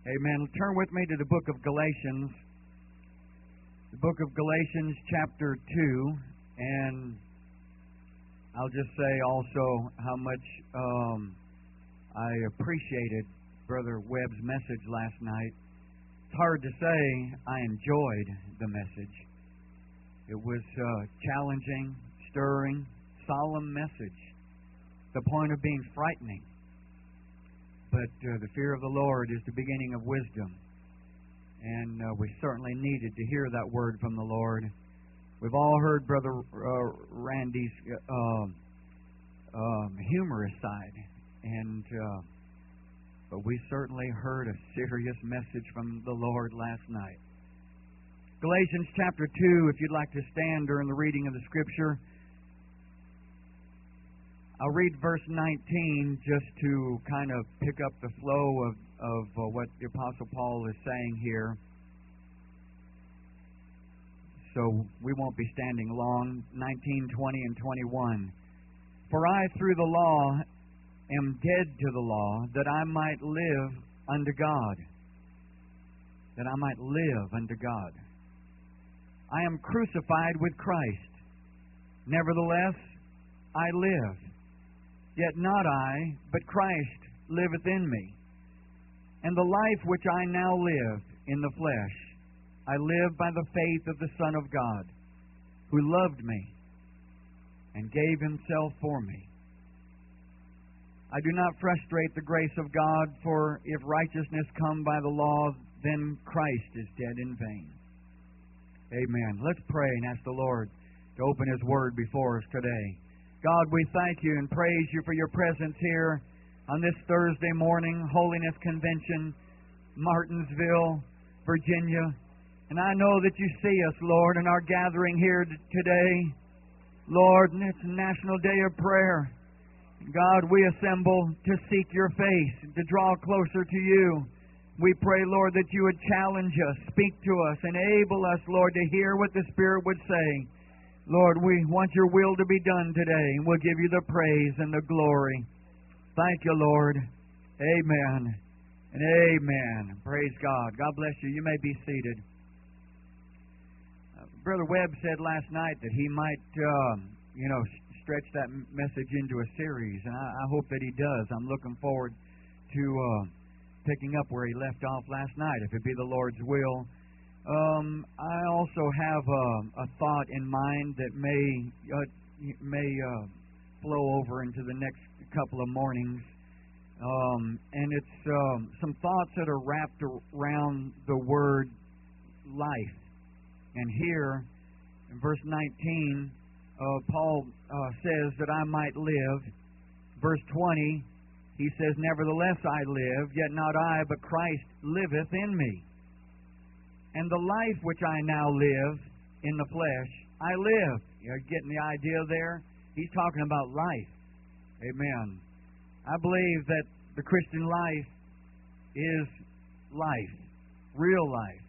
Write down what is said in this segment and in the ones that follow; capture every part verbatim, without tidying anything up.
Amen. Turn with me to the book of Galatians. The book of Galatians chapter two. And I'll just say also how much um, I appreciated Brother Webb's message last night. It's hard to say I enjoyed the message. It was uh, challenging, stirring, solemn message. The point of being frightening. But uh, the fear of the Lord is the beginning of wisdom. And uh, we certainly needed to hear that word from the Lord. We've all heard Brother uh, Randy's uh, um, humorous side. And uh, but we certainly heard a serious message from the Lord last night. Galatians chapter two, if you'd like to stand during the reading of the Scripture. I'll read verse nineteen just to kind of pick up the flow of, of uh, what the Apostle Paul is saying here. So we won't be standing long. nineteen, twenty, and twenty-one. For I, through the law, am dead to the law, that I might live unto God. That I might live unto God. I am crucified with Christ. Nevertheless, I live. Yet not I, but Christ liveth in me. And the life which I now live in the flesh, I live by the faith of the Son of God, who loved me and gave himself for me. I do not frustrate the grace of God, for if righteousness come by the law, then Christ is dead in vain. Amen. Let's pray and ask the Lord to open His Word before us today. God, we thank You and praise You for Your presence here on this Thursday morning, Holiness Convention, Martinsville, Virginia. And I know that You see us, Lord, in our gathering here today. Lord, and it's a National Day of Prayer. God, we assemble to seek Your face, to draw closer to You. We pray, Lord, that You would challenge us, speak to us, enable us, Lord, to hear what the Spirit would say. Lord, we want Your will to be done today, and we'll give You the praise and the glory. Thank You, Lord. Amen and amen. Praise God. God bless you. You may be seated. Uh, Brother Webb said last night that he might, uh, you know, stretch that message into a series, and I, I hope that he does. I'm looking forward to uh, picking up where he left off last night, if it be the Lord's will. Um, I also have a, a thought in mind that may uh, may uh, flow over into the next couple of mornings, um, and it's um, some thoughts that are wrapped around the word life. And here, in verse nineteen, uh, Paul uh, says that I might live. Verse twenty, he says, nevertheless I live, yet not I, but Christ liveth in me. And the life which I now live in the flesh, I live. You're getting the idea there? He's talking about life. Amen. I believe that the Christian life is life. Real life.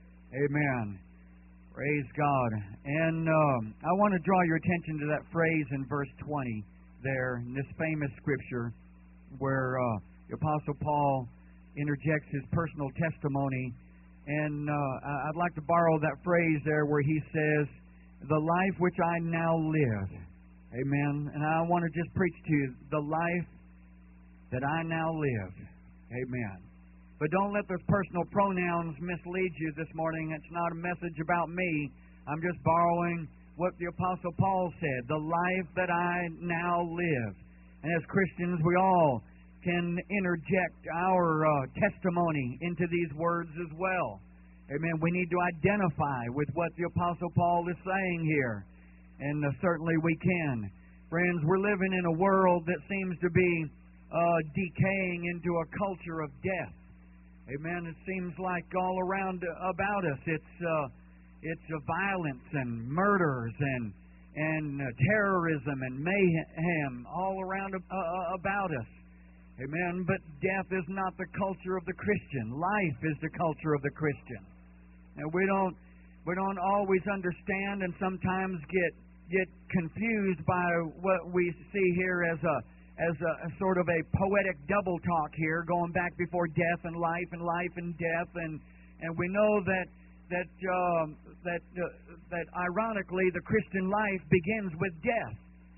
Amen. Praise God. And um, I want to draw your attention to that phrase in verse twenty there, in this famous scripture, where uh, the Apostle Paul interjects his personal testimony. And uh, I'd like to borrow that phrase there where he says, the life which I now live. Amen. And I want to just preach to you, the life that I now live. Amen. But don't let those personal pronouns mislead you this morning. It's not a message about me. I'm just borrowing what the Apostle Paul said, the life that I now live. And as Christians, we all can interject our uh, testimony into these words as well. Amen. We need to identify with what the Apostle Paul is saying here. And uh, certainly we can. Friends, we're living in a world that seems to be uh, decaying into a culture of death. Amen. It seems like all around about us it's uh, it's uh, violence and murders and and uh, terrorism and mayhem all around uh, about us. Amen. But death is not the culture of the Christian. Life is the culture of the Christian. Now we don't we don't always understand and sometimes get get confused by what we see here as a as a, a sort of a poetic double talk here, going back before death and life and life and death, and and we know that that um, that uh, that ironically the Christian life begins with death.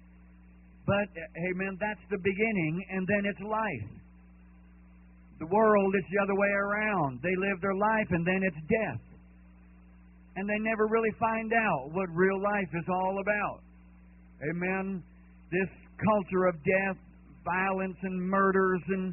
But amen, that's the beginning, and then it's life. The world is the other way around. They live their life, and then it's death. And they never really find out what real life is all about. Amen. This culture of death, violence and murders and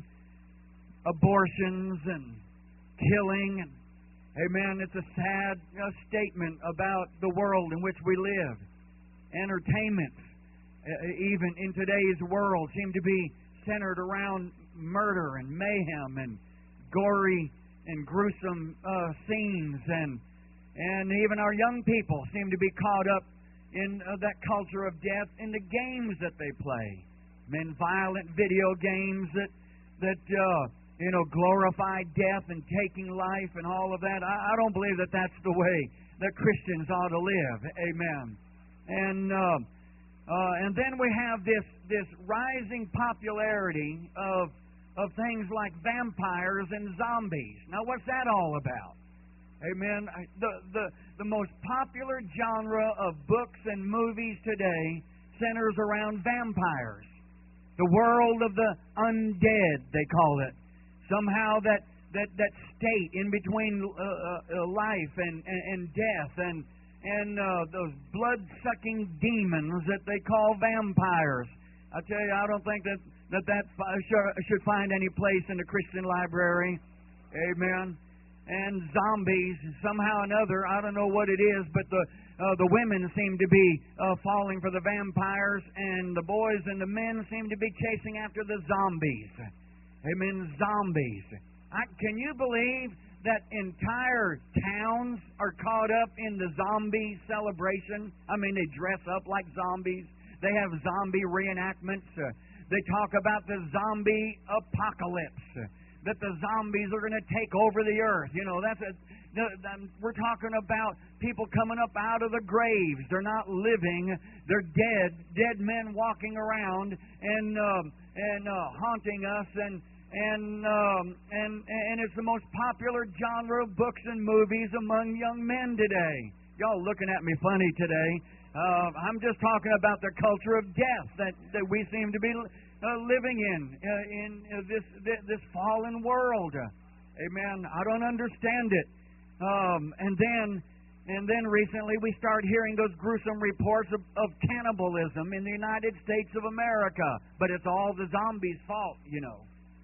abortions and killing. And, amen. It's a sad uh, statement about the world in which we live. Entertainments, uh, even in today's world, seem to be centered around murder and mayhem and gory and gruesome uh, scenes, and and even our young people seem to be caught up in uh, that culture of death in the games that they play. Men, violent video games that that uh, you know glorify death and taking life and all of that. I, I don't believe that that's the way that Christians ought to live. Amen. And uh, uh, and then we have this this rising popularity of of things like vampires and zombies. Now, what's that all about? Amen. The, the, the most popular genre of books and movies today centers around vampires. The world of the undead, they call it. Somehow that, that, that state in between uh, uh, life and, and, and death, and, and uh, those blood-sucking demons that they call vampires. I tell you, I don't think that that, that should find any place in the Christian library. Amen. And zombies, somehow or another, I don't know what it is, but the uh, the women seem to be uh, falling for the vampires, and the boys and the men seem to be chasing after the zombies. Amen, zombies. I, can you believe that entire towns are caught up in the zombie celebration? I mean, they dress up like zombies. They have zombie reenactments. Uh, they talk about the zombie apocalypse. That the zombies are going to take over the earth. You know, that's a, the, the, we're talking about people coming up out of the graves. They're not living. They're dead. Dead men walking around and um, and uh, haunting us. And and um, and and it's the most popular genre of books and movies among young men today. Y'all looking at me funny today. Uh, I'm just talking about the culture of death that, that we seem to be Uh, living in uh, in uh, this, this this fallen world. Amen. I don't understand it. Um, and then and then recently we start hearing those gruesome reports of, of cannibalism in the United States of America. But it's all the zombies' fault, you know.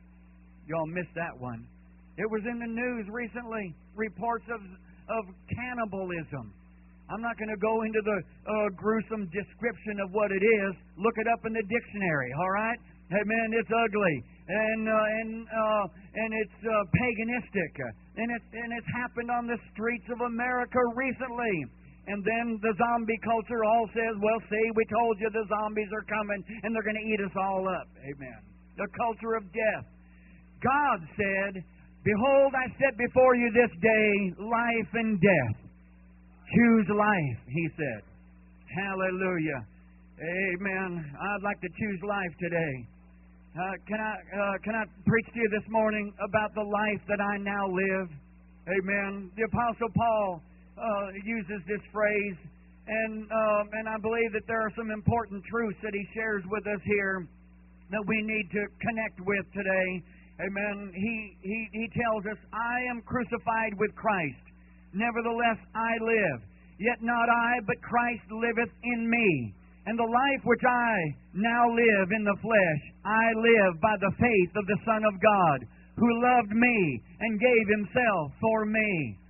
Y'all missed that one. It was in the news recently. Reports of of cannibalism. I'm not going to go into the uh, gruesome description of what it is. Look it up in the dictionary, all right? Amen. It's ugly, and uh, and uh, and it's uh, paganistic, and it's and it's happened on the streets of America recently. And then the zombie culture all says, "Well, see, we told you the zombies are coming, and they're going to eat us all up." Amen. The culture of death. God said, "Behold, I set before you this day life and death. Choose life," He said. Hallelujah. Amen. I'd like to choose life today. Uh, can I uh, can I preach to you this morning about the life that I now live? Amen. The Apostle Paul uh, uses this phrase, and um, and I believe that there are some important truths that he shares with us here that we need to connect with today. Amen. He he he tells us, "I am crucified with Christ. Nevertheless, I live. Yet not I, but Christ liveth in me. And the life which I now live in the flesh, I live by the faith of the Son of God, who loved me and gave Himself for me."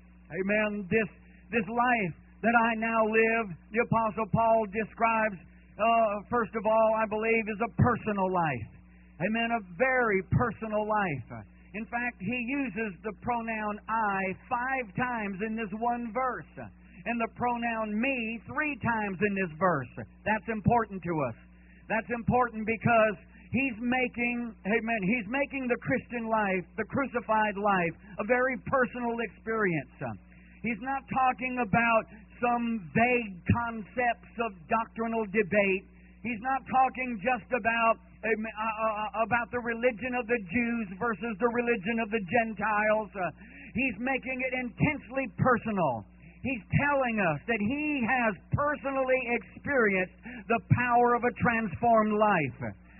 Amen. This, this life that I now live, the Apostle Paul describes, uh, first of all, I believe, is a personal life. Amen. A very personal life. In fact, he uses the pronoun I five times in this one verse, and the pronoun me three times in this verse. That's important to us. That's important because he's making, amen, he's making the Christian life, the crucified life, a very personal experience. He's not talking about some vague concepts of doctrinal debate. He's not talking just about amen, uh, about the religion of the Jews versus the religion of the Gentiles. Uh, he's making it intensely personal. He's telling us that he has personally experienced the power of a transformed life.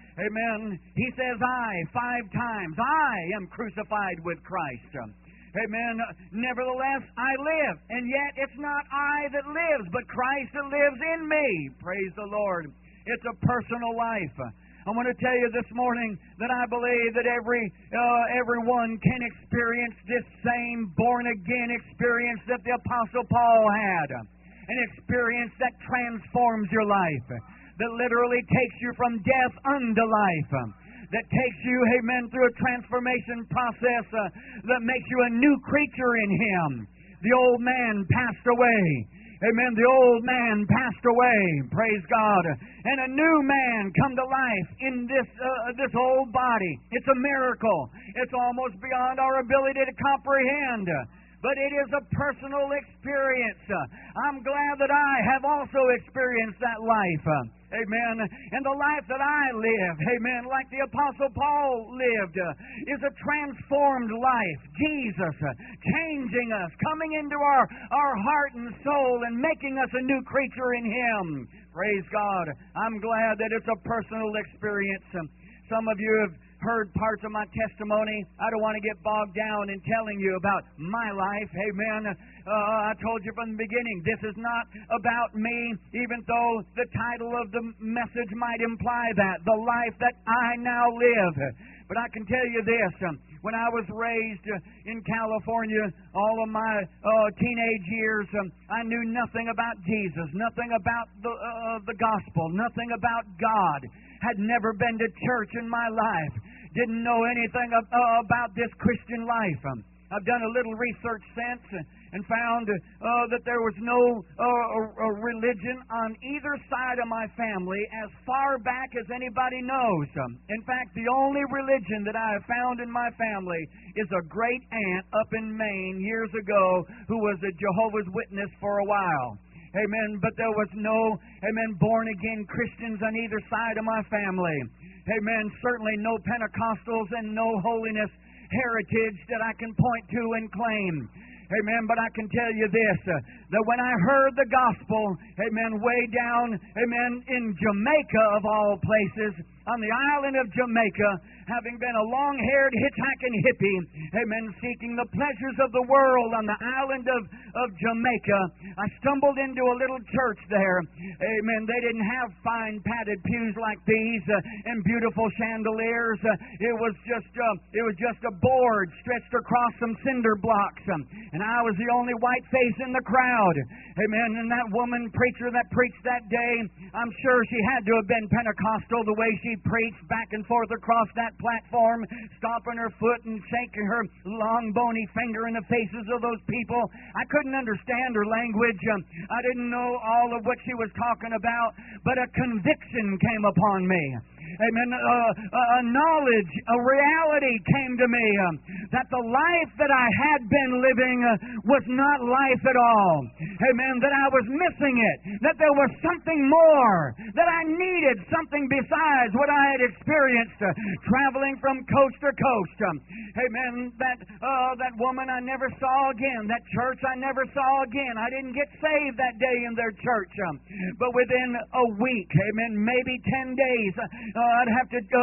Amen. He says, I, five times, I am crucified with Christ. Amen. Nevertheless, I live, and yet it's not I that lives, but Christ that lives in me. Praise the Lord. It's a personal life. I want to tell you this morning that I believe that every uh, everyone can experience this same born-again experience that the Apostle Paul had. An experience that transforms your life, that literally takes you from death unto life, that takes you, amen, through a transformation process uh, that makes you a new creature in Him. The old man passed away. Amen. The old man passed away. Praise God. And a new man come to life in this uh, this old body. It's a miracle. It's almost beyond our ability to comprehend. But it is a personal experience. I'm glad that I have also experienced that life. Amen. And the life that I live, amen, like the Apostle Paul lived, is a transformed life. Jesus changing us, coming into our, our heart and soul and making us a new creature in Him. Praise God. I'm glad that it's a personal experience. Some of you have heard parts of my testimony. I don't want to get bogged down in telling you about my life. Amen. Uh, I told you from the beginning, this is not about me, even though the title of the message might imply that. The life that I now live. But I can tell you this. When I was raised in California, all of my uh, teenage years, um, I knew nothing about Jesus, nothing about the, uh, the gospel, nothing about God. Had never been to church in my life. Didn't know anything uh, about this Christian life. Um, I've done a little research since and found uh, that there was no uh, religion on either side of my family as far back as anybody knows. Um, in fact, the only religion that I have found in my family is a great aunt up in Maine years ago who was a Jehovah's Witness for a while. Amen. But there was no, amen, born-again Christians on either side of my family. Amen. Certainly no Pentecostals and no holiness heritage that I can point to and claim. Amen. But I can tell you this, uh, that when I heard the gospel, amen, way down, amen, in Jamaica of all places, on the island of Jamaica, having been a long-haired hitchhiking hippie, amen, seeking the pleasures of the world on the island of, of Jamaica, I stumbled into a little church there. Amen. They didn't have fine padded pews like these uh, and beautiful chandeliers. Uh, it was just uh, it was just a board stretched across some cinder blocks. Um, and I was the only white face in the crowd. Amen. And that woman preacher that preached that day, I'm sure she had to have been Pentecostal the way she preached back and forth across that platform, stomping her foot and shaking her long bony finger in the faces of those people. I couldn't understand her language. Um, I didn't know all of what she was talking about, but a conviction came upon me. Amen. Uh, a knowledge, a reality came to me um, that the life that I had been living uh, was not life at all. Amen. That I was missing it. That there was something more. That I needed something besides what I had experienced uh, traveling from coast to coast. Um, amen. That uh, that woman I never saw again. That church I never saw again. I didn't get saved that day in their church. Um, but within a week, amen, maybe ten days, uh, Uh, I'd have to uh,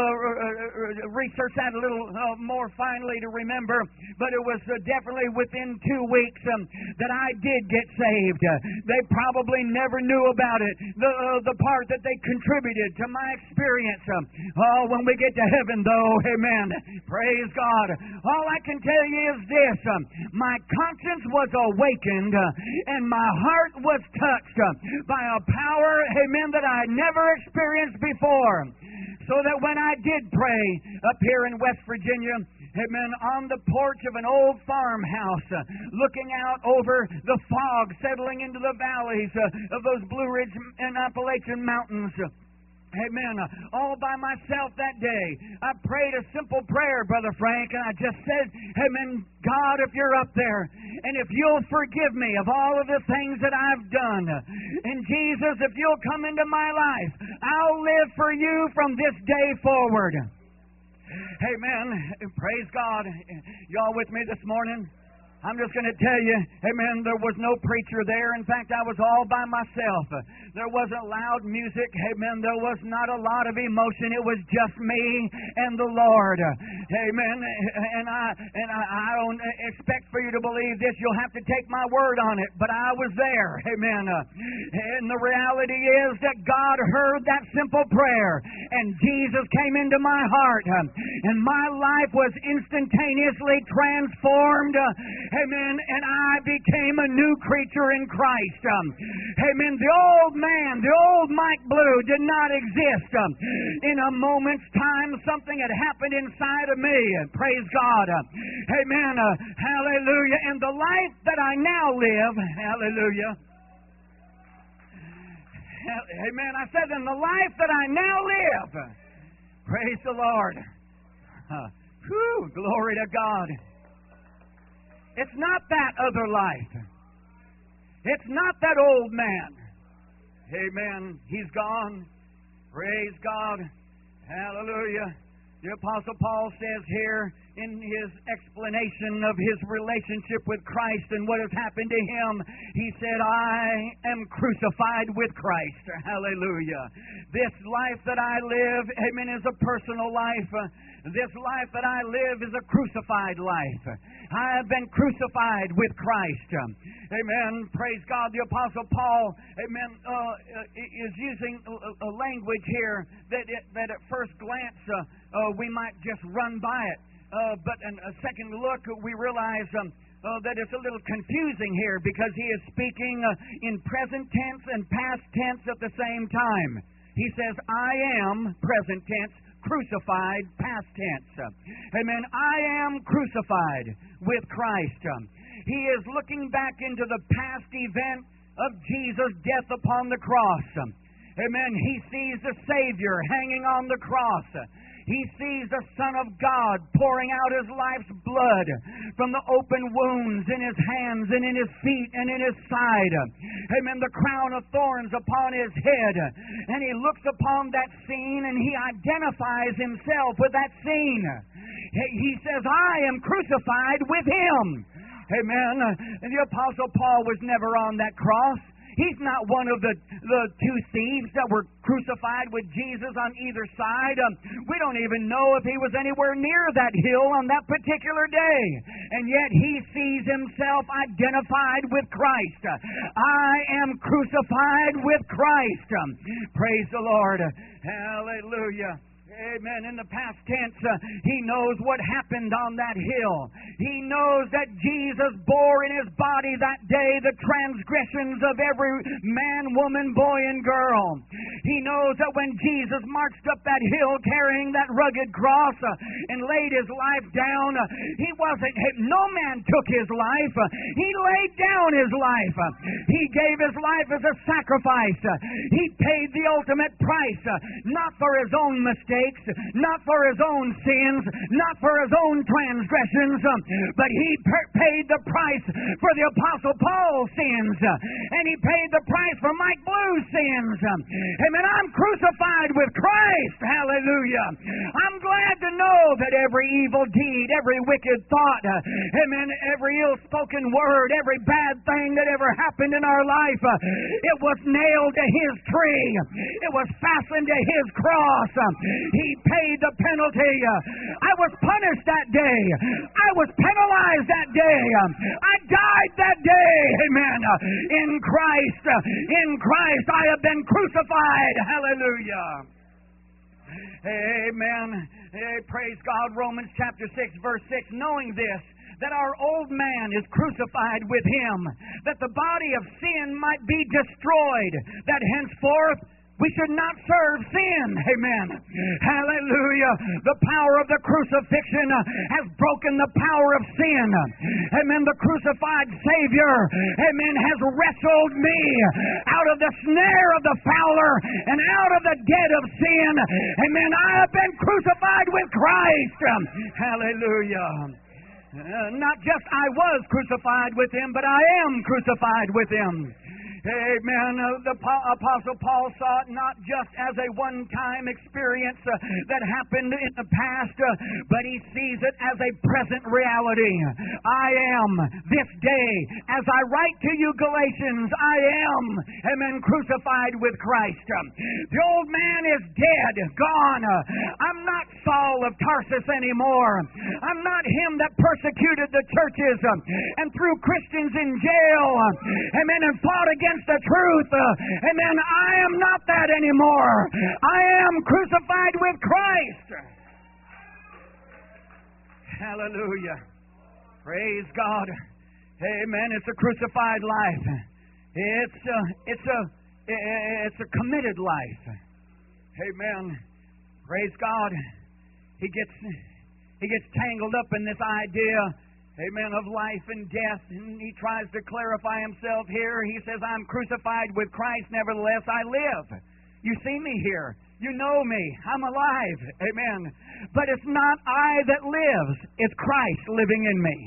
uh, research that a little uh, more finely to remember, but it was uh, definitely within two weeks um, that I did get saved. Uh, they probably never knew about it, the uh, the part that they contributed to my experience. Um, oh, when we get to heaven, though, amen, praise God. All I can tell you is this, um, my conscience was awakened uh, and my heart was touched uh, by a power, amen, that I never experienced before. So that when I did pray up here in West Virginia, amen, on the porch of an old farmhouse, uh, looking out over the fog settling into the valleys uh, of those Blue Ridge and Appalachian Mountains, uh, amen, uh, all by myself that day, I prayed a simple prayer, Brother Frank, and I just said, amen, God, if you're up there, and if you'll forgive me of all of the things that I've done, and Jesus, if you'll come into my life, I'll live for you from this day forward. Amen. Praise God. Y'all with me this morning? I'm just going to tell you, amen, there was no preacher there. In fact, I was all by myself. There wasn't loud music. Amen. There was not a lot of emotion. It was just me and the Lord. Amen. And I and I, I don't expect for you to believe this. You'll have to take my word on it. But I was there. Amen. And the reality is that God heard that simple prayer. And Jesus came into my heart. And my life was instantaneously transformed. Amen. And I became a new creature in Christ. Um, amen. The old man, the old Mike Blue did not exist. Um, in a moment's time, something had happened inside of me. Praise God. Uh, amen. Uh, hallelujah. And the life that I now live, hallelujah. Amen. I said, in the life that I now live, praise the Lord. Uh, whew, glory to God. It's not that other life. It's not that old man. Amen. He's gone. Praise God. Hallelujah. The Apostle Paul says here in his explanation of his relationship with Christ and what has happened to him, he said, I am crucified with Christ. Hallelujah. This life that I live, amen, is a personal life. This life that I live is a crucified life. I have been crucified with Christ. Amen. Praise God. The Apostle Paul, amen, uh, is using a, a language here that it, that at first glance uh, uh, we might just run by it. Uh, but in a second look, we realize um, uh, that it's a little confusing here because he is speaking uh, in present tense and past tense at the same time. He says, I am, present tense, crucified, past tense. Amen. I am crucified with Christ. He is looking back into the past event of Jesus' death upon the cross. Amen. He sees the Savior hanging on the cross. He sees the Son of God pouring out His life's blood from the open wounds in His hands and in His feet and in His side. Amen. The crown of thorns upon His head. And He looks upon that scene and He identifies Himself with that scene. He says, I am crucified with Him. Amen. And the Apostle Paul was never on that cross. He's not one of the, the two thieves that were crucified with Jesus on either side. Um, we don't even know if he was anywhere near that hill on that particular day. And yet he sees himself identified with Christ. I am crucified with Christ. Um, praise the Lord. Hallelujah. Amen. In the past tense, uh, he knows what happened on that hill. He knows that Jesus bore in His body that day the transgressions of every man, woman, boy, and girl. He knows that when Jesus marched up that hill carrying that rugged cross uh, and laid His life down, uh, He wasn't, no man took His life. Uh, he laid down His life. Uh, he gave His life as a sacrifice. Uh, he paid the ultimate price, uh, not for His own mistakes, not for His own sins, not for His own transgressions, but He per- paid the price for the Apostle Paul's sins, and He paid the price for Mike Blue's sins. Amen. I'm crucified with Christ. Hallelujah. I'm glad to know that every evil deed, every wicked thought, amen, every ill-spoken word, every bad thing that ever happened in our life, it was nailed to His tree. It was fastened to His cross. He paid the penalty. I was punished that day. I was penalized that day. I died that day. Amen. In Christ. In Christ I have been crucified. Hallelujah. Amen. Hey, praise God. Romans chapter six verse six. Knowing this, that our old man is crucified with Him, that the body of sin might be destroyed, that henceforth we should not serve sin. Amen. Hallelujah. The power of the crucifixion has broken the power of sin. Amen. The crucified Savior, amen, has wrestled me out of the snare of the fowler and out of the debt of sin. Amen. I have been crucified with Christ. Hallelujah. Uh, not just I was crucified with Him, but I am crucified with Him. Amen. The Apostle Paul saw it not just as a one-time experience that happened in the past, but he sees it as a present reality. I am this day, as I write to you, Galatians, I am, amen, crucified with Christ. The old man is dead, gone. I'm not Saul of Tarsus anymore. I'm not him that persecuted the churches and threw Christians in jail, amen, and fought against the truth. Amen. I am not that anymore. I am crucified with Christ. Hallelujah. Praise God. Amen. It's a crucified life. It's a, it's a, it's a committed life. Amen. Praise God. He gets, he gets tangled up in this idea, amen, of life and death, and he tries to clarify himself here. He says, I'm crucified with Christ, nevertheless I live. You see me here. You know me. I'm alive. Amen. But it's not I that lives. It's Christ living in me.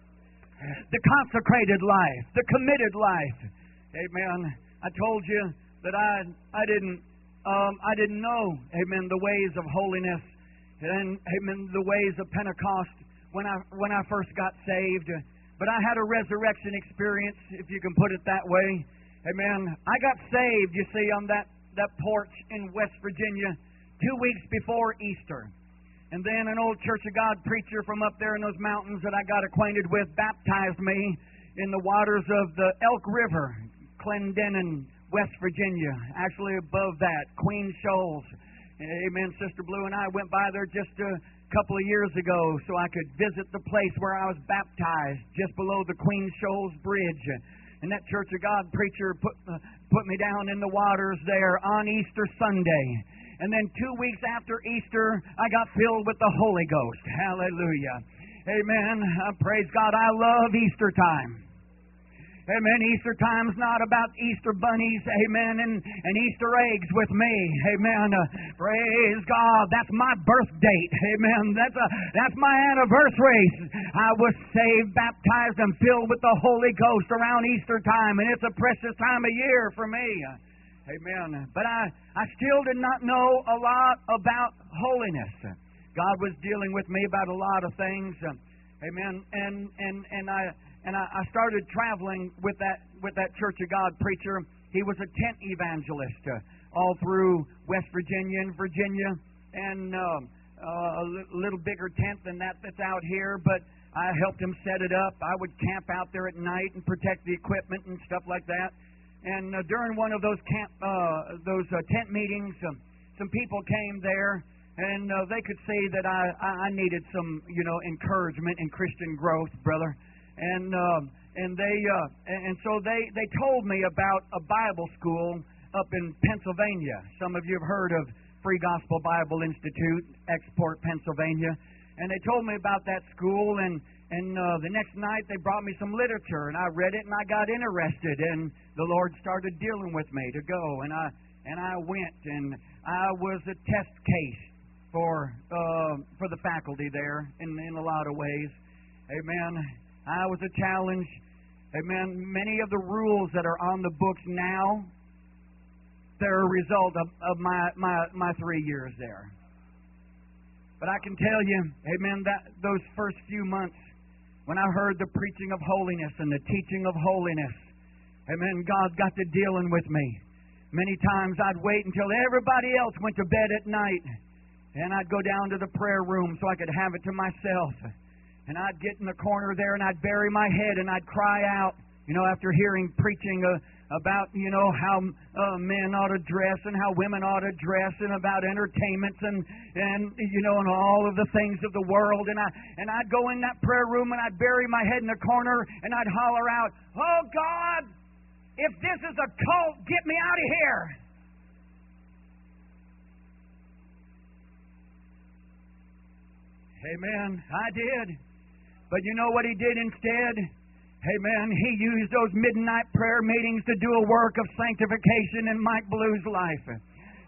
The consecrated life, the committed life. Amen. I told you that I I didn't um, I didn't know, amen, the ways of holiness and, amen, the ways of Pentecost when I when I first got saved. But I had a resurrection experience, if you can put it that way. Amen. I got saved, you see, on that, that porch in West Virginia two weeks before Easter. And then an old Church of God preacher from up there in those mountains that I got acquainted with baptized me in the waters of the Elk River, Clendenin, West Virginia. Actually above that, Queen Shoals. Amen. Sister Blue and I went by there just a couple of years ago so I could visit the place where I was baptized, just below the Queen Shoals Bridge. And that Church of God preacher put uh, put me down in the waters there on Easter Sunday. And then two weeks after Easter, I got filled with the Holy Ghost. Hallelujah. Amen. Uh, praise God. I love Easter time. Amen. Easter time's not about Easter bunnies, amen, and, and Easter eggs with me, amen. Uh, praise God. That's my birth date, amen. That's a, that's my anniversary. I was saved, baptized, and filled with the Holy Ghost around Easter time, and it's a precious time of year for me. Amen. But I, I still did not know a lot about holiness. God was dealing with me about a lot of things. Amen. And and and I and I, I started traveling with that with that Church of God preacher. He was a tent evangelist uh, all through West Virginia and Virginia, and um, uh, a li- little bigger tent than that that's out here. But I helped him set it up. I would camp out there at night and protect the equipment and stuff like that. And uh, during one of those camp uh, those uh, tent meetings, um, some people came there. And uh, they could see that I, I needed some, you know, encouragement in Christian growth, brother. And um, and they uh, and so they, they told me about a Bible school up in Pennsylvania. Some of you have heard of Free Gospel Bible Institute, Export, Pennsylvania. And they told me about that school. And and uh, the next night they brought me some literature, and I read it, and I got interested. And the Lord started dealing with me to go. And I and I went, and I was a test case for uh, for the faculty there in, in a lot of ways. Amen. I was a challenge. Amen. Many of the rules that are on the books now, they're a result of, of my, my, my three years there. But I can tell you, amen, that those first few months when I heard the preaching of holiness and the teaching of holiness, amen, God got to dealing with me. Many times I'd wait until everybody else went to bed at night, and I'd go down to the prayer room so I could have it to myself. And I'd get in the corner there and I'd bury my head and I'd cry out, you know, after hearing preaching uh, about, you know, how uh, men ought to dress and how women ought to dress and about entertainments and, and, you know, and all of the things of the world. And, I, and I'd go in that prayer room and I'd bury my head in the corner and I'd holler out, "Oh, God, if this is a cult, get me out of here." Amen. I did. But you know what he did instead? Amen. He used those midnight prayer meetings to do a work of sanctification in Mike Blue's life.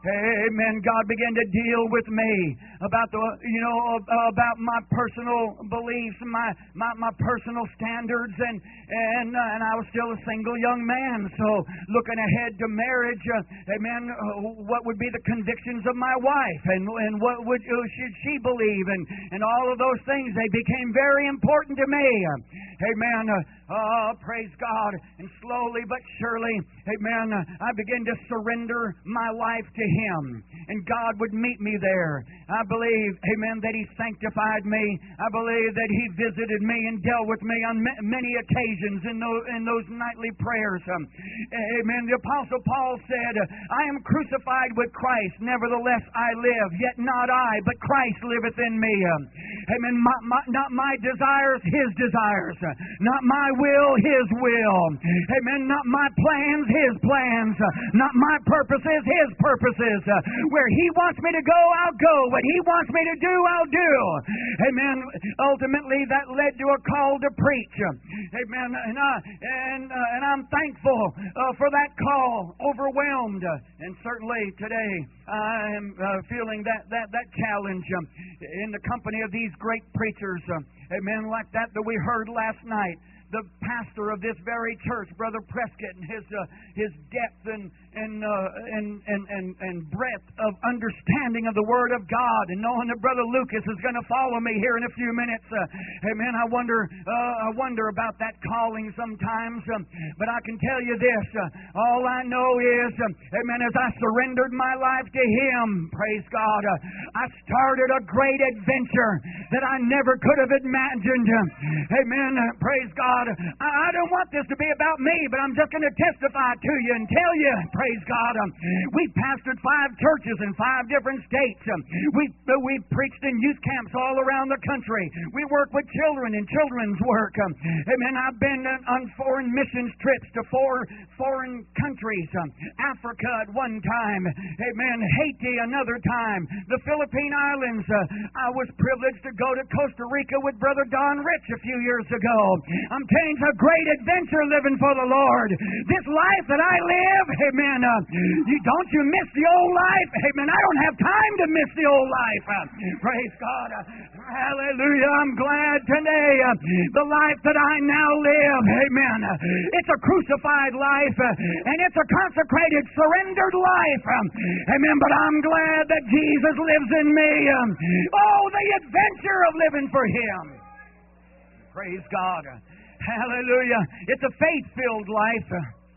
Amen. God began to deal with me about the, you know, about my personal beliefs, my my, my personal standards, and and uh, and I was still a single young man. So looking ahead to marriage, uh, amen. Uh, what would be the convictions of my wife, and and what would uh, should she believe, and and all of those things, they became very important to me. Amen. Uh, uh, praise God. And slowly but surely, amen, I began to surrender my life to Him. And God would meet me there. I believe, amen, that He sanctified me. I believe that He visited me and dealt with me on many occasions in those, in those nightly prayers. Um, amen. The Apostle Paul said, I am crucified with Christ. Nevertheless I live. Yet not I, but Christ liveth in me. Um, amen. My, my, not my desires, His desires. Not my will, His will. Amen. Not my plans, His plans. Not my purposes, His purposes. Where He wants me to go, I'll go. What He wants me to do, I'll do. Amen. Ultimately, that led to a call to preach. Amen. And, I, and, uh, and I'm thankful uh, for that call. Overwhelmed. And certainly today, I am uh, feeling that, that, that challenge um, in the company of these great preachers. Um, amen. Like that that we heard last night. The pastor of this very church, Brother Prescott, and his uh, his depth and and, uh, and and and and breadth of understanding of the Word of God, and knowing that Brother Lucas is going to follow me here in a few minutes. Uh, amen. I wonder uh, I wonder about that calling sometimes, um, but I can tell you this: uh, all I know is, um, amen. As I surrendered my life to Him, praise God, uh, I started a great adventure that I never could have imagined. Amen. Uh, praise God. I don't want this to be about me, but I'm just going to testify to you and tell you, praise God, um, we pastored five churches in five different states. Um, we uh, we preached in youth camps all around the country. We work with children in children's work. Um, amen. I've been on foreign missions trips to four foreign countries. Um, Africa at one time. Amen. Haiti another time. The Philippine Islands. Uh, I was privileged to go to Costa Rica with Brother Don Rich a few years ago. I'm telling you, it's a great adventure living for the Lord. This life that I live, amen, uh, you, don't you miss the old life? Amen. I don't have time to miss the old life. Uh, praise God. Uh, hallelujah. I'm glad today uh, the life that I now live, amen, uh, it's a crucified life, uh, and it's a consecrated, surrendered life. Um, amen. But I'm glad that Jesus lives in me. Um, oh, the adventure of living for Him. Praise God. Hallelujah. It's a faith-filled life.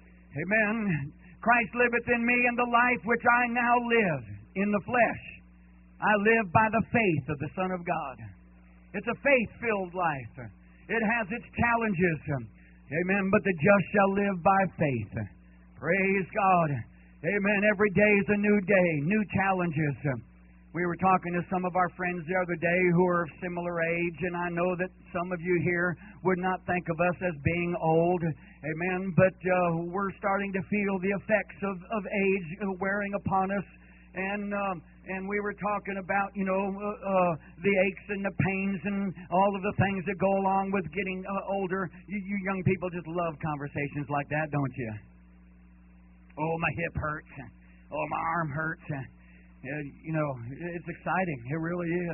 Amen. Christ liveth in me, and the life which I now live in the flesh, I live by the faith of the Son of God. It's a faith-filled life. It has its challenges. Amen. But the just shall live by faith. Praise God. Amen. Every day is a new day, new challenges. We were talking to some of our friends the other day who are of similar age, and I know that some of you here would not think of us as being old, amen, but uh, we're starting to feel the effects of, of age wearing upon us, and um, and we were talking about, you know, uh, uh, the aches and the pains and all of the things that go along with getting uh, older. You, you young people just love conversations like that, don't you? Oh, my hip hurts. Oh, my arm hurts. Uh, you know, it's exciting. It really is.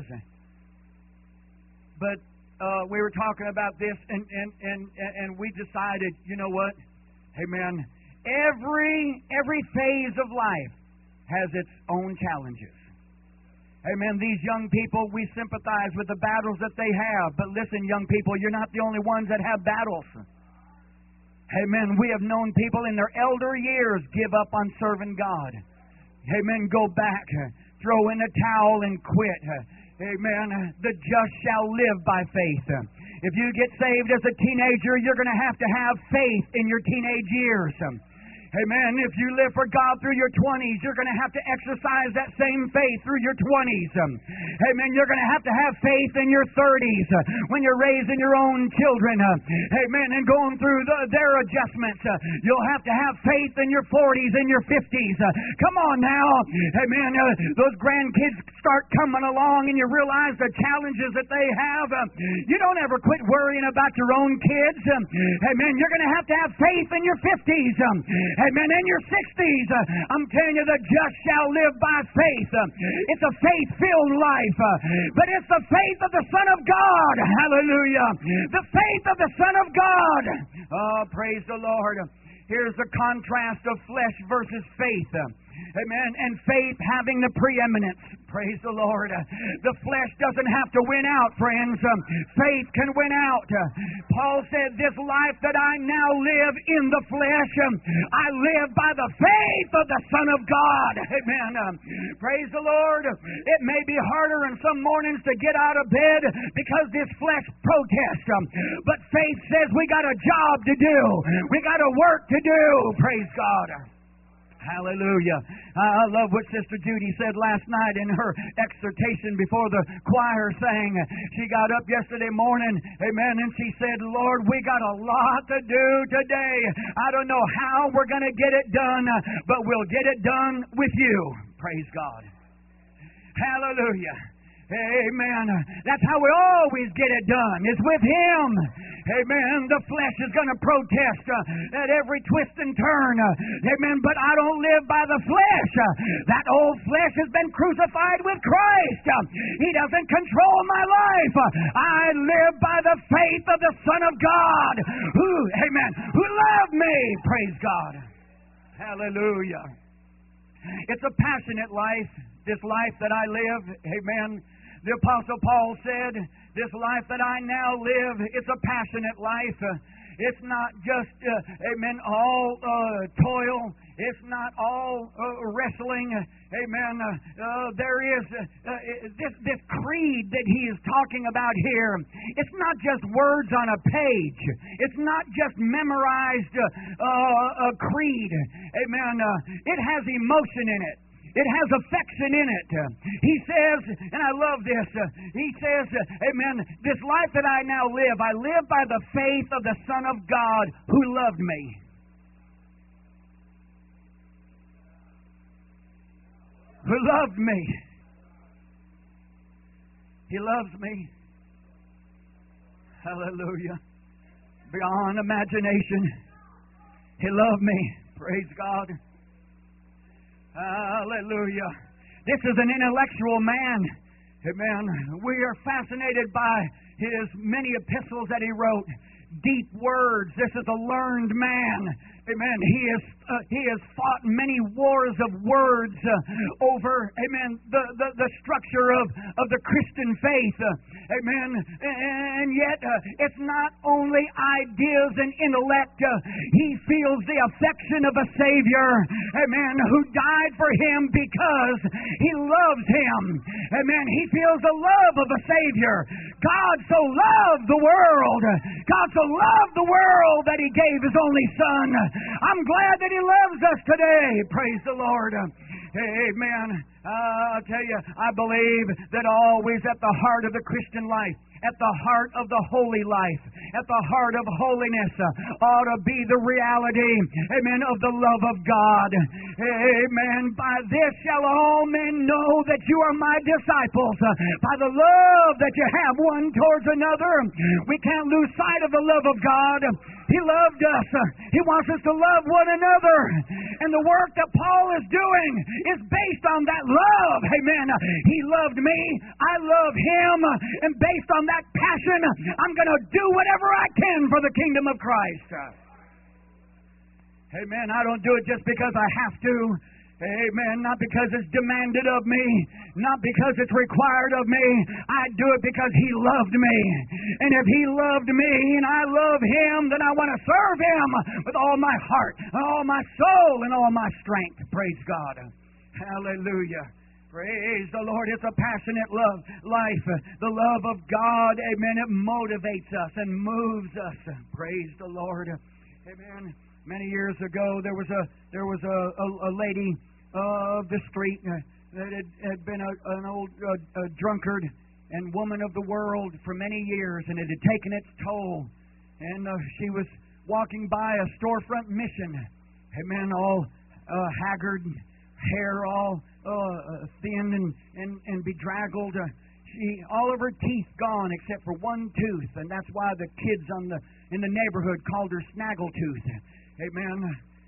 But uh, we were talking about this, and, and, and, and we decided, you know what? Amen. Every, every phase of life has its own challenges. Amen. These young people, we sympathize with the battles that they have. But listen, young people, you're not the only ones that have battles. Amen. We have known people in their elder years give up on serving God. Amen. Go back. Throw in the towel and quit. Amen. The just shall live by faith. If you get saved as a teenager, you're going to have to have faith in your teenage years. Amen. If you live for God through your twenties, you're going to have to exercise that same faith through your twenties. Amen. You're going to have to have faith in your thirties when you're raising your own children. Amen. And going through the, their adjustments. You'll have to have faith in your forties and your fifties. Come on now. Amen. Those grandkids start coming along and you realize the challenges that they have. You don't ever quit worrying about your own kids. Amen. You're going to have to have faith in your fifties. Amen. In your sixties, uh, I'm telling you, the just shall live by faith. Uh, it's a faith-filled life, uh, but it's the faith of the Son of God. Hallelujah. The faith of the Son of God. Oh, praise the Lord. Here's the contrast of flesh versus faith. Amen. And faith having the preeminence. Praise the Lord. The flesh doesn't have to win out, friends. Faith can win out. Paul said, this life that I now live in the flesh, I live by the faith of the Son of God. Amen. Praise the Lord. It may be harder in some mornings to get out of bed because this flesh protests. But faith says we got a job to do. We got a work to do. Praise God. Hallelujah. I love what Sister Judy said last night in her exhortation before the choir sang. She got up yesterday morning, amen, and she said, Lord, we got a lot to do today. I don't know how we're going to get it done, but we'll get it done with you. Praise God. Hallelujah. Amen. That's how we always get it done, is with Him. Amen. The flesh is going to protest uh, at every twist and turn. Uh, amen. But I don't live by the flesh. Uh, that old flesh has been crucified with Christ. Uh, he doesn't control my life. Uh, I live by the faith of the Son of God, who, amen, who loved me. Praise God. Hallelujah. It's a passionate life, this life that I live. Amen. The Apostle Paul said, this life that I now live, it's a passionate life. It's not just, uh, amen, all uh, toil. It's not all uh, wrestling. Amen. Uh, uh, there is uh, this, this creed that he is talking about here. It's not just words on a page. It's not just memorized uh, uh, a creed. Amen. Uh, it has emotion in it. It has affection in it. He says, and I love this, he says, amen, this life that I now live, I live by the faith of the Son of God who loved me. Who loved me. He loves me. Hallelujah. Beyond imagination. He loved me. Praise God. Hallelujah. This is an intellectual man. Amen. We are fascinated by his many epistles that he wrote. Deep words. This is a learned man. Amen. He has uh, he has fought many wars of words uh, over, amen, the, the, the structure of, of the Christian faith. Uh, amen. And yet, uh, it's not only ideas and intellect. Uh, he feels the affection of a Savior, amen, who died for him because he loves him. Amen. He feels the love of a Savior. God so loved the world. God so loved the world that He gave His only Son. I'm glad that He loves us today. Praise the Lord. Amen. Uh, I'll tell you, I believe that always at the heart of the Christian life, at the heart of the holy life, at the heart of holiness, uh, ought to be the reality, amen, of the love of God. Amen. By this shall all men know that you are my disciples, uh, by the love that you have one towards another. We can't lose sight of the love of God. He loved us. He wants us to love one another. And the work that Paul is doing is based on that love. Amen. He loved me. I love him. And based on that passion, I'm going to do whatever I can for the kingdom of Christ. Amen. I don't do it just because I have to. Amen. Not because it's demanded of me. Not because it's required of me. I do it because He loved me. And if He loved me and I love Him, then I want to serve Him with all my heart, and all my soul, and all my strength. Praise God. Hallelujah. Praise the Lord. It's a passionate love life. The love of God, amen, it motivates us and moves us. Praise the Lord. Amen. Many years ago, there was a there was a, a, a lady of the street that had, had been a, an old uh, a drunkard and woman of the world for many years, and it had taken its toll. And uh, she was walking by a storefront mission. Amen. All uh, haggard, hair all uh, thin and and, and bedraggled. Uh, she all of her teeth gone except for one tooth, and that's why the kids on the in the neighborhood called her Snaggletooth. Amen.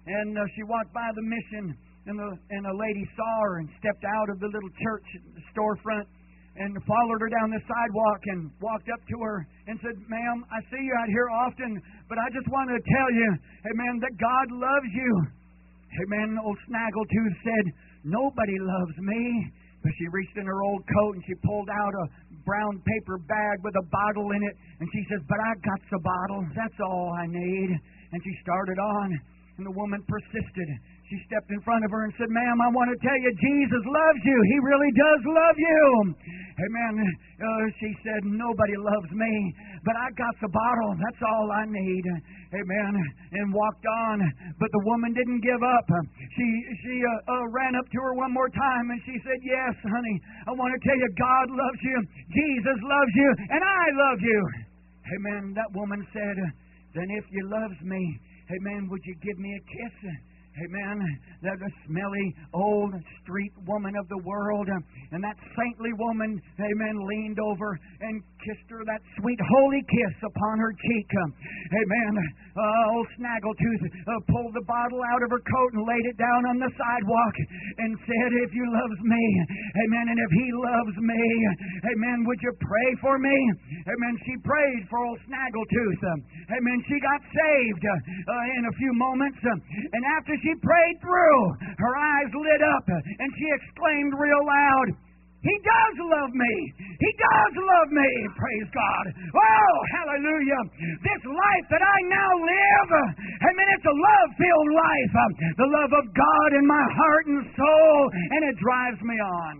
and uh, she walked by the mission, and the and a lady saw her and stepped out of the little church storefront and followed her down the sidewalk and walked up to her and said, "Ma'am, I see you out here often, but I just wanted to tell you, amen, that God loves you." Amen. Old Snaggletooth said, "Nobody loves me." But she reached in her old coat and she pulled out a brown paper bag with a bottle in it. And she says, "But I got the bottle. That's all I need." And she started on. And the woman persisted. She stepped in front of her and said, "Ma'am, I want to tell you, Jesus loves you. He really does love you." Amen. Uh, she said, "Nobody loves me, but I got the bottle. That's all I need." Amen. And walked on. But the woman didn't give up. She she uh, uh, ran up to her one more time and she said, "Yes, honey, I want to tell you, God loves you. Jesus loves you. And I love you." Amen. That woman said, "Then if you loves me, amen, would you give me a kiss?" Amen. That the smelly old street woman of the world, and that saintly woman, amen, leaned over and kissed her that sweet holy kiss upon her cheek. Amen. Uh, old Snaggletooth uh, pulled the bottle out of her coat and laid it down on the sidewalk and said, "If you loves me, amen, and if he loves me, amen, would you pray for me?" Amen. She prayed for old Snaggletooth. Amen. She got saved uh, in a few moments, and after she prayed through, her eyes lit up and she exclaimed real loud, "He does love me! He does love me!" Praise God. Oh, hallelujah. This life that I now live, amen, it's a love-filled life. The love of God in my heart and soul, and it drives me on.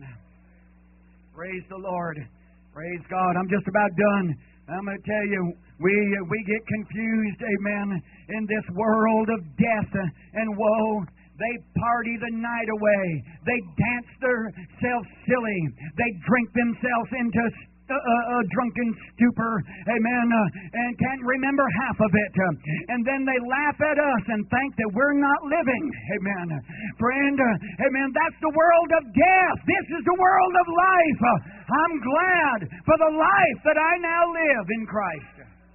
Praise the Lord. Praise God. I'm just about done. I'm going to tell you, we we get confused, amen, in this world of death and woe. They party the night away. They dance themselves silly. They drink themselves into a, a, a drunken stupor, amen, uh, and can't remember half of it. Uh, and then they laugh at us and think that we're not living, amen. Friend, uh, amen, that's the world of death. This is the world of life. Uh, I'm glad for the life that I now live in Christ.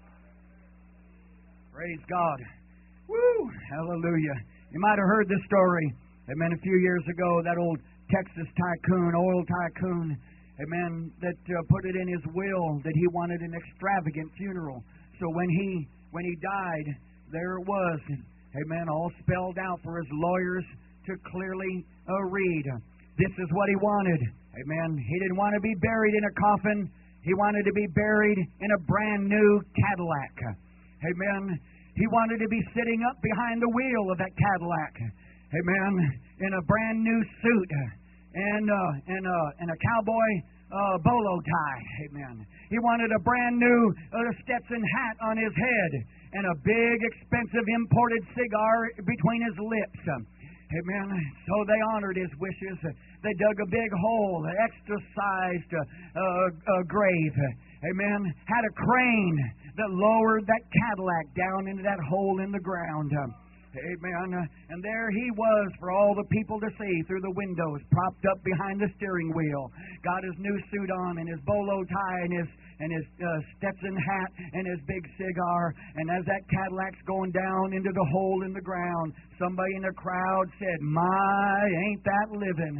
Praise God. Woo! Hallelujah. You might have heard this story, amen, a few years ago, that old Texas tycoon, oil tycoon, amen, that uh, put it in his will that he wanted an extravagant funeral. So when he when he died, there it was, amen, all spelled out for his lawyers to clearly uh, read. This is what he wanted, amen. He didn't want to be buried in a coffin. He wanted to be buried in a brand new Cadillac, amen. He wanted to be sitting up behind the wheel of that Cadillac, amen, in a brand new suit and uh, and uh, and a cowboy uh, bolo tie, amen. He wanted a brand new uh, Stetson hat on his head and a big, expensive imported cigar between his lips, amen. So they honored his wishes. They dug a big hole, an extra-sized uh, uh, grave, amen. Had a crane that lowered that Cadillac down into that hole in the ground. Amen. And there he was for all the people to see through the windows, propped up behind the steering wheel. Got his new suit on and his bolo tie and his and his uh, Stetson hat and his big cigar. And as that Cadillac's going down into the hole in the ground, somebody in the crowd said, "My, ain't that living?"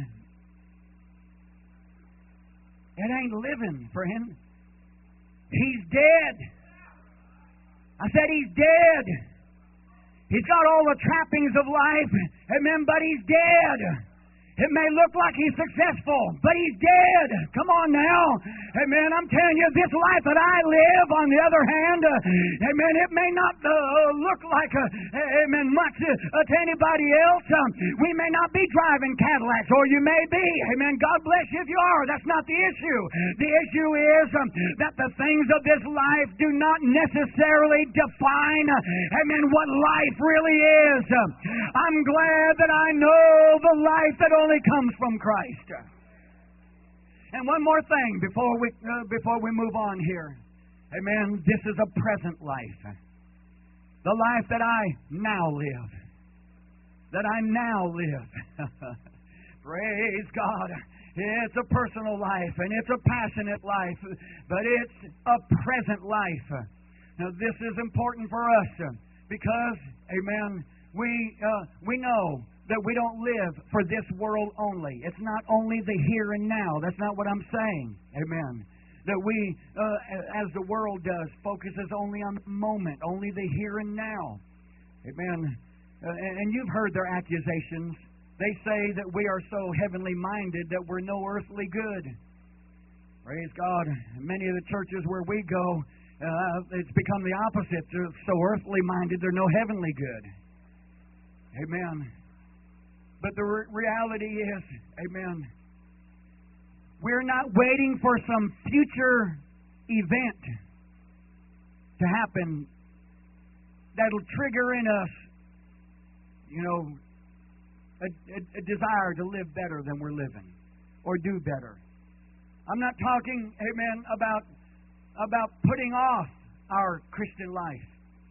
It ain't living, friend. He's dead. I said he's dead. He's got all the trappings of life, amen, but he's dead. It may look like he's successful, but he's dead. Come on now. Amen. I'm telling you, this life that I live, on the other hand, uh, amen, it may not uh, look like, uh, amen, much uh, to anybody else. Um, we may not be driving Cadillacs, or you may be. Amen. God bless you if you are. That's not the issue. The issue is um, that the things of this life do not necessarily define, uh, amen, what life really is. Um, I'm glad that I know the life that only comes from Christ. And one more thing before we uh, before we move on here. Amen. This is a present life. The life that I now live. That I now live. Praise God. It's a personal life and it's a passionate life, but it's a present life. Now this is important for us because, amen, we uh, we know that we don't live for this world only. It's not only the here and now. That's not what I'm saying. Amen. That we, uh, as the world does, focuses only on the moment, only the here and now. Amen. Uh, and, and you've heard their accusations. They say that we are so heavenly minded that we're no earthly good. Praise God. Many of the churches where we go, uh, it's become the opposite. They're so earthly minded, they're no heavenly good. Amen. But the re- reality is, amen, we're not waiting for some future event to happen that'll trigger in us, you know, a, a, a desire to live better than we're living or do better. I'm not talking, amen, about, about putting off our Christian life.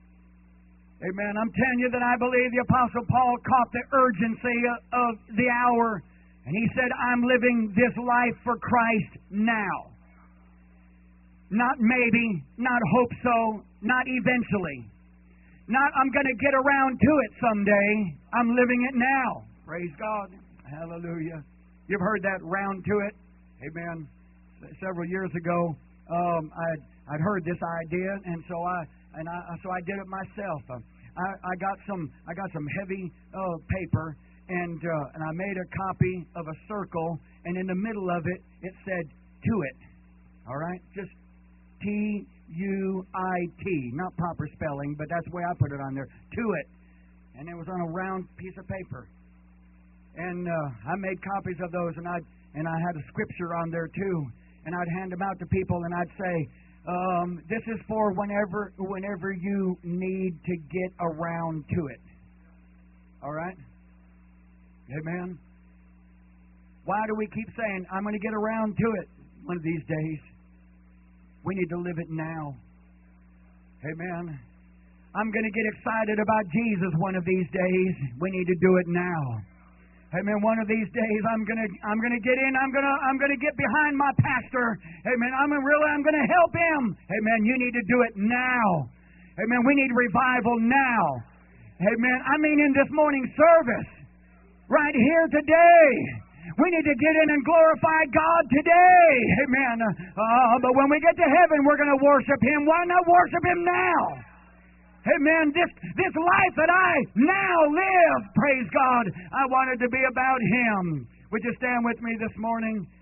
Amen. I'm telling you that I believe the Apostle Paul caught the urgency of the hour, and he said, I'm living this life for Christ now. Not maybe, not hope so, not eventually. Not I'm going to get around to it someday. I'm living it now. Praise God. Hallelujah. You've heard that round to it? Amen. Several years ago, um, I'd, I'd heard this idea, and so I and I so I did it myself. Uh, I, I got some I got some heavy uh, paper, and uh, and I made a copy of a circle, and in the middle of it, it said "to it." All right, just T U I T, not proper spelling, but that's the way I put it on there. To it, and it was on a round piece of paper, and uh, I made copies of those, and I and I had a scripture on there too. And I'd hand them out to people, and I'd say, um, this is for whenever whenever you need to get around to it. All right? Amen? Why do we keep saying, I'm going to get around to it one of these days? We need to live it now. Amen? I'm going to get excited about Jesus one of these days. We need to do it now. Amen. One of these days, I'm gonna, I'm gonna get in. I'm gonna, I'm gonna get behind my pastor. Amen. I'm gonna really, I'm gonna help him. Amen. You need to do it now. Amen. We need revival now. Amen. I mean, in this morning service, right here today, we need to get in and glorify God today. Amen. Uh, but when we get to heaven, we're gonna worship Him. Why not worship Him now? Amen. This this life that I now live, praise God, I want it to be about Him. Would you stand with me this morning?